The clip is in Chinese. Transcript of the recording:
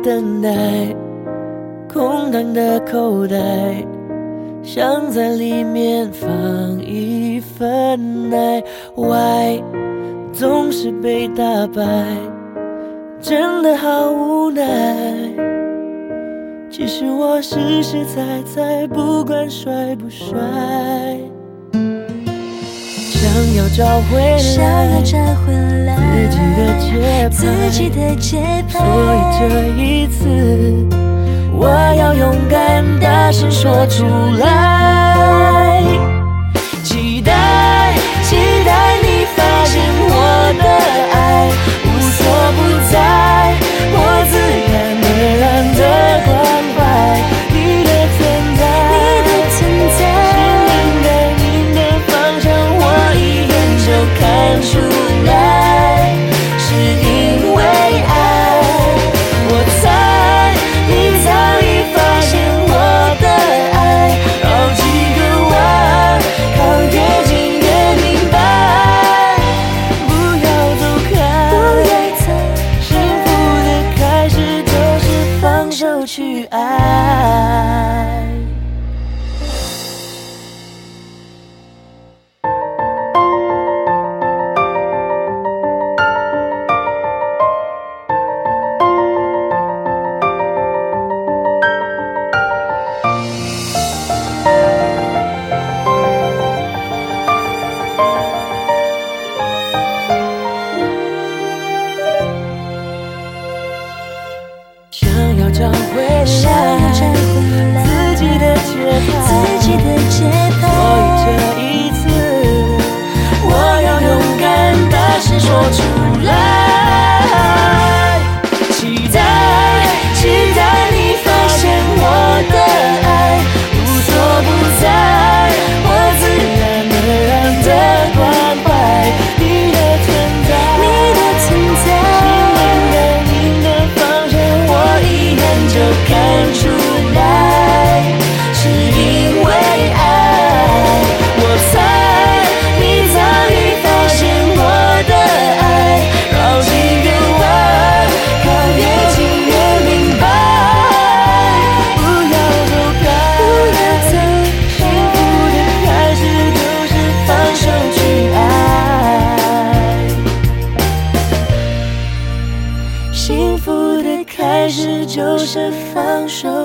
等待，空荡的口袋，想在里面放一份爱。Why 总是被打败，真的好无奈。其实我实实在在，不管帅不帅，想要找回来自己的节拍，所以这一次我要勇敢大声说出来。期待你发现我的爱无所不在，我自然而然的关怀你的存在，心灵的方向我一眼就看出来，是因为爱。我猜你早已发现我的爱，绕几个弯，靠越近越明白。不要走开，幸福的开始就是放手去爱。想要找回来自己的节拍，所以这一次我要勇敢大声说出来。期待你发现我的爱无所不在，我自然而然的关怀你的存在，心灵的方向我一眼就看出来，是因为爱。我猜你早已发现我的爱，绕几个弯，靠越近越明白。不要走开，幸福的开始就是放手去爱，幸福的开始就是放手